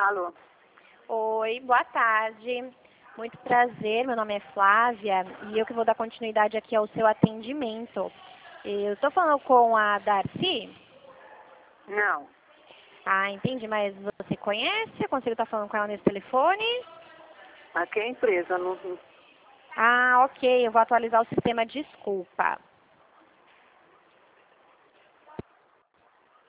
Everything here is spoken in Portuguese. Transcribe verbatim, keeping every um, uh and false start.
Alô? Oi, boa tarde. Muito prazer, meu nome é Flávia e eu que vou dar continuidade aqui ao seu atendimento. Eu estou falando com a Darcy? Não. Ah, entendi, mas você conhece? Eu consigo estar falando com ela nesse telefone? Aqui é a empresa. Não... Ah, ok, eu vou atualizar o sistema, desculpa.